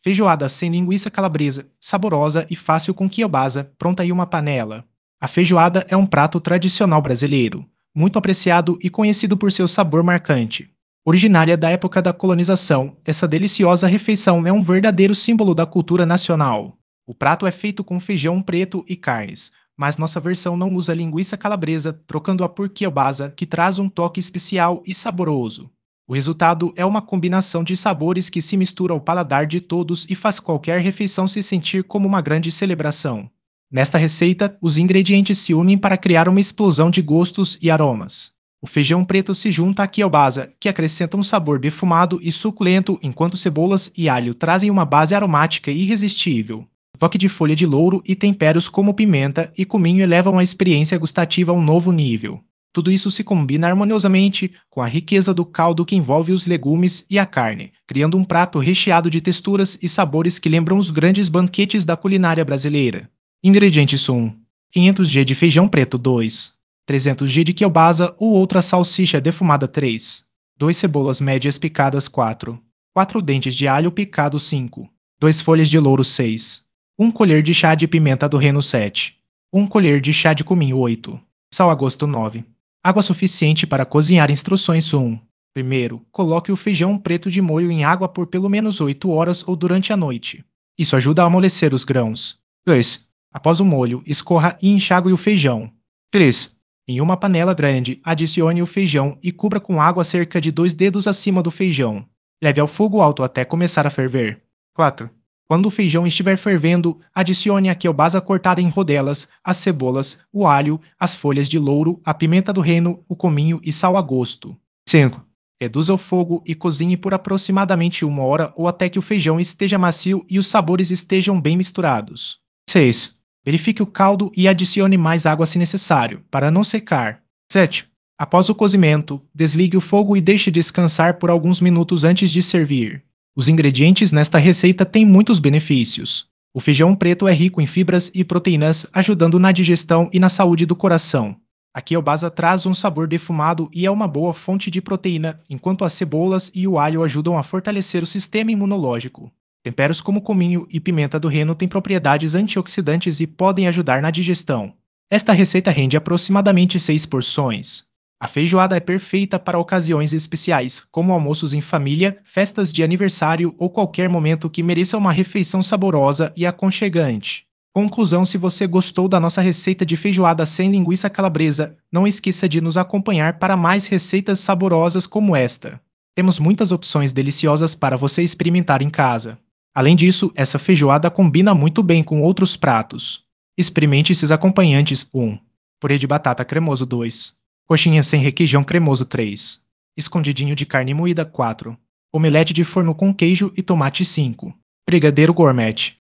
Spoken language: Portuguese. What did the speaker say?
Feijoada sem linguiça calabresa, saborosa e fácil com quiabasa, pronta em uma panela. A feijoada é um prato tradicional brasileiro, muito apreciado e conhecido por seu sabor marcante. Originária da época da colonização, essa deliciosa refeição é um verdadeiro símbolo da cultura nacional. O prato é feito com feijão preto e carnes, mas nossa versão não usa linguiça calabresa, trocando-a por quiabasa, que traz um toque especial e saboroso. O resultado é uma combinação de sabores que se mistura ao paladar de todos e faz qualquer refeição se sentir como uma grande celebração. Nesta receita, os ingredientes se unem para criar uma explosão de gostos e aromas. O feijão preto se junta à quiabasa, que acrescenta um sabor defumado e suculento, enquanto cebolas e alho trazem uma base aromática irresistível. O toque de folha de louro e temperos como pimenta e cominho elevam a experiência gustativa a um novo nível. Tudo isso se combina harmoniosamente com a riqueza do caldo que envolve os legumes e a carne, criando um prato recheado de texturas e sabores que lembram os grandes banquetes da culinária brasileira. Ingredientes 1. 500 g de feijão preto 2. 300 g de quiabasa ou outra salsicha defumada 3. 2 cebolas médias picadas 4. 4 dentes de alho picado 5. 2 folhas de louro 6. 1 colher de chá de pimenta do reino 7. 1 colher de chá de cominho 8. Sal a gosto 9. Água suficiente para cozinhar. Instruções 1. Primeiro, coloque o feijão preto de molho em água por pelo menos 8 horas ou durante a noite. Isso ajuda a amolecer os grãos. 2. Após o molho, escorra e enxague o feijão. 3. Em uma panela grande, adicione o feijão e cubra com água cerca de 2 dedos acima do feijão. Leve ao fogo alto até começar a ferver. 4. Quando o feijão estiver fervendo, adicione a quiabasa cortada em rodelas, as cebolas, o alho, as folhas de louro, a pimenta do reino, o cominho e sal a gosto. 5. Reduza o fogo e cozinhe por aproximadamente 1 hora ou até que o feijão esteja macio e os sabores estejam bem misturados. 6. Verifique o caldo e adicione mais água se necessário, para não secar. 7. Após o cozimento, desligue o fogo e deixe descansar por alguns minutos antes de servir. Os ingredientes nesta receita têm muitos benefícios. O feijão preto é rico em fibras e proteínas, ajudando na digestão e na saúde do coração. A quiabasa traz um sabor defumado e é uma boa fonte de proteína, enquanto as cebolas e o alho ajudam a fortalecer o sistema imunológico. Temperos como cominho e pimenta do reino têm propriedades antioxidantes e podem ajudar na digestão. Esta receita rende aproximadamente 6 porções. A feijoada é perfeita para ocasiões especiais, como almoços em família, festas de aniversário ou qualquer momento que mereça uma refeição saborosa e aconchegante. Conclusão: se você gostou da nossa receita de feijoada sem linguiça calabresa, não esqueça de nos acompanhar para mais receitas saborosas como esta. Temos muitas opções deliciosas para você experimentar em casa. Além disso, essa feijoada combina muito bem com outros pratos. Experimente esses acompanhantes: 1. Purê de batata cremoso 2. Coxinha sem requeijão cremoso 3. Escondidinho de carne moída 4. Omelete de forno com queijo e tomate 5. Brigadeiro gourmet.